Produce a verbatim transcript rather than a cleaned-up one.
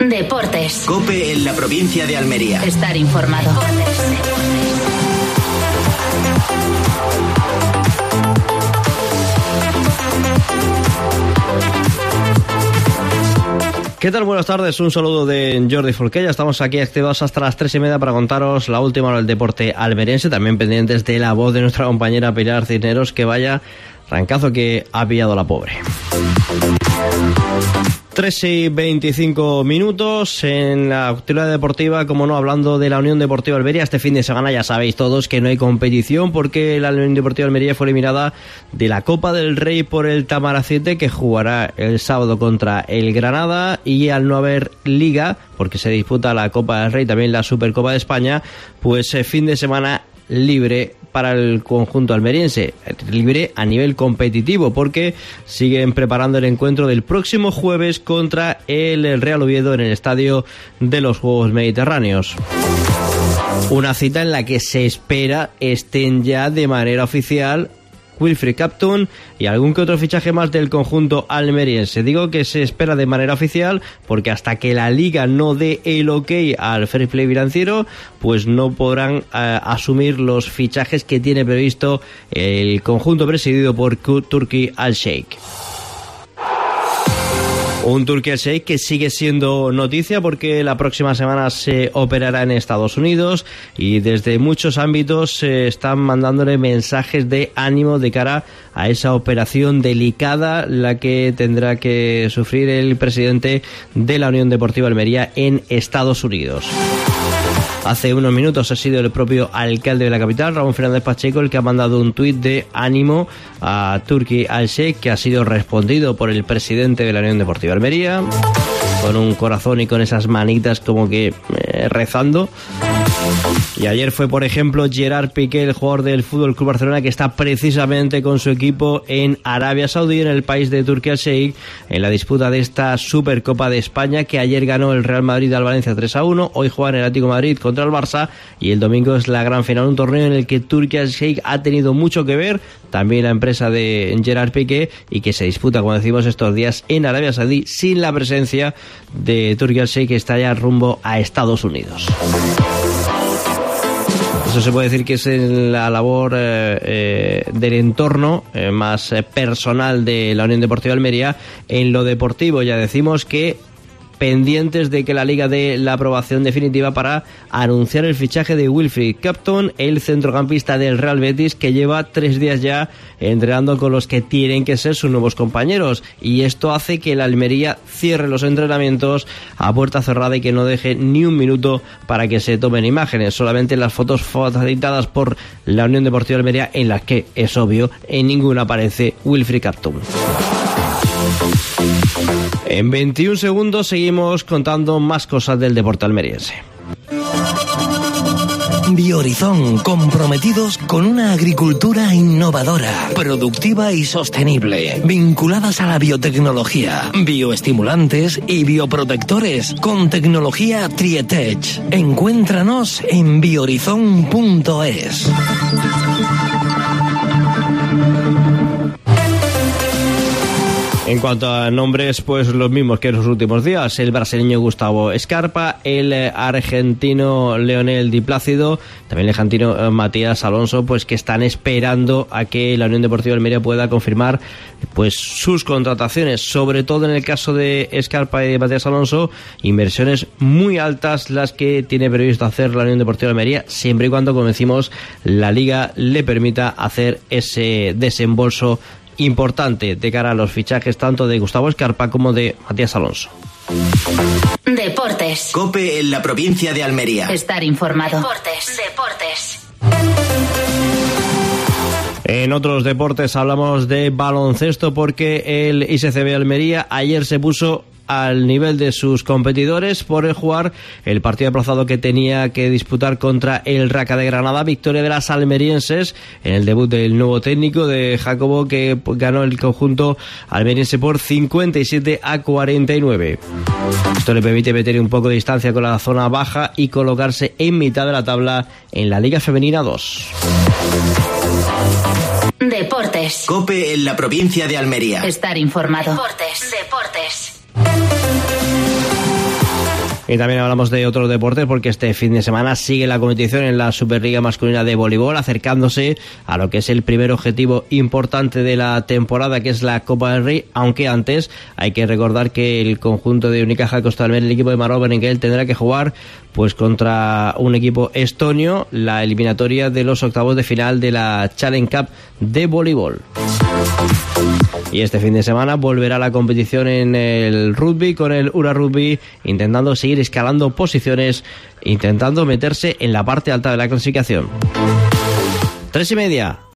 Deportes. COPE en la provincia de Almería. Estar informado. ¿Qué tal? Buenas tardes, un saludo de Jordi Folquella. Estamos aquí activados hasta las tres y media para contaros la última hora del deporte almeriense, también pendientes de la voz de nuestra compañera Pilar Cisneros, que vaya rancazo que ha pillado la pobre. tres y veinticinco minutos en la actividad deportiva, como no, hablando de la Unión Deportiva Almería. Este fin de semana ya sabéis todos que no hay competición porque la Unión Deportiva Almería fue eliminada de la Copa del Rey por el Tamaracete, que jugará el sábado contra el Granada, y al no haber liga, porque se disputa la Copa del Rey, también la Supercopa de España, pues eh, fin de semana libre para el conjunto almeriense, libre a nivel competitivo, porque siguen preparando el encuentro del próximo jueves contra el Real Oviedo en el Estadio de los Juegos Mediterráneos. Una cita en la que se espera estén ya de manera oficial Wilfried Kapton y algún que otro fichaje más del conjunto almeriense. Digo que se espera de manera oficial porque hasta que la liga no dé el ok al fair play financiero, pues no podrán uh, asumir los fichajes que tiene previsto el conjunto presidido por Turki Al-Sheikh. Un Turki Al-Sheikh que sigue siendo noticia porque la próxima semana se operará en Estados Unidos y desde muchos ámbitos se están mandándole mensajes de ánimo de cara a esa operación delicada, la que tendrá que sufrir el presidente de la Unión Deportiva Almería en Estados Unidos. Hace unos minutos ha sido el propio alcalde de la capital, Ramón Fernández Pacheco, el que ha mandado un tuit de ánimo a Turki Al-Sheikh, que ha sido respondido por el presidente de la Unión Deportiva Almería, con un corazón y con esas manitas como que eh, rezando. Y ayer fue, por ejemplo, Gerard Piqué, el jugador del F C Barcelona, que está precisamente con su equipo en Arabia Saudí, en el país de Turki Al-Sheikh, en la disputa de esta Supercopa de España, que ayer ganó el Real Madrid al Valencia tres a uno, hoy juega en el Atlético de Madrid contra el Barça, y el domingo es la gran final, un torneo en el que Turki Al-Sheikh ha tenido mucho que ver, también la empresa de Gerard Piqué, y que se disputa, como decimos, estos días en Arabia Saudí, sin la presencia de Turki Al-Sheikh, que está ya rumbo a Estados Unidos. Eso se puede decir que es la labor eh, eh, del entorno eh, más eh, personal de la Unión Deportiva Almería. En lo deportivo ya decimos que pendientes de que la Liga dé la aprobación definitiva para anunciar el fichaje de Wilfried Kapton, el centrocampista del Real Betis, que lleva tres días ya entrenando con los que tienen que ser sus nuevos compañeros, y esto hace que la Almería cierre los entrenamientos a puerta cerrada y que no deje ni un minuto para que se tomen imágenes, solamente las fotos facilitadas por la Unión Deportiva Almería, en las que, es obvio, en ninguna aparece Wilfried Kapton. En veintiún segundos seguimos contando más cosas del deporte almeriense. Biohorizon, comprometidos con una agricultura innovadora, productiva y sostenible, vinculadas a la biotecnología, bioestimulantes y bioprotectores, con tecnología Trietech. Encuéntranos en biohorizon punto es. En cuanto a nombres, pues los mismos que en los últimos días: el brasileño Gustavo Scarpa, el argentino Leonel Di Plácido, también el argentino Matías Alonso, pues que están esperando a que la Unión Deportiva Almería pueda confirmar pues sus contrataciones, sobre todo en el caso de Scarpa y de Matías Alonso, inversiones muy altas las que tiene previsto hacer la Unión Deportiva Almería, siempre y cuando, como decimos, la Liga le permita hacer ese desembolso importante de cara a los fichajes tanto de Gustavo Scarpa como de Matías Alonso. Deportes. COPE en la provincia de Almería. Estar informado. Deportes. Deportes. En otros deportes hablamos de baloncesto porque el I S C B Almería ayer se puso al nivel de sus competidores por el jugar el partido aplazado que tenía que disputar contra el Raca de Granada. Victoria de las almerienses en el debut del nuevo técnico de Jacobo, que ganó el conjunto almeriense por cincuenta y siete a cuarenta y nueve. Esto le permite meter un poco de distancia con la zona baja y colocarse en mitad de la tabla en la Liga Femenina dos. Deportes. COPE en la provincia de Almería. Estar informado. Deportes. Deportes. Y también hablamos de otros deportes porque este fin de semana sigue la competición en la Superliga masculina de voleibol, acercándose a lo que es el primer objetivo importante de la temporada, que es la Copa del Rey, aunque antes hay que recordar que el conjunto de Unicaja Costa del Mer, el equipo de Margot Berenguel, tendrá que jugar pues contra un equipo estonio la eliminatoria de los octavos de final de la Challenge Cup de voleibol. Y este fin de semana volverá la competición en el rugby con el Ura Rugby, intentando seguir escalando posiciones, intentando meterse en la parte alta de la clasificación. Tres y media.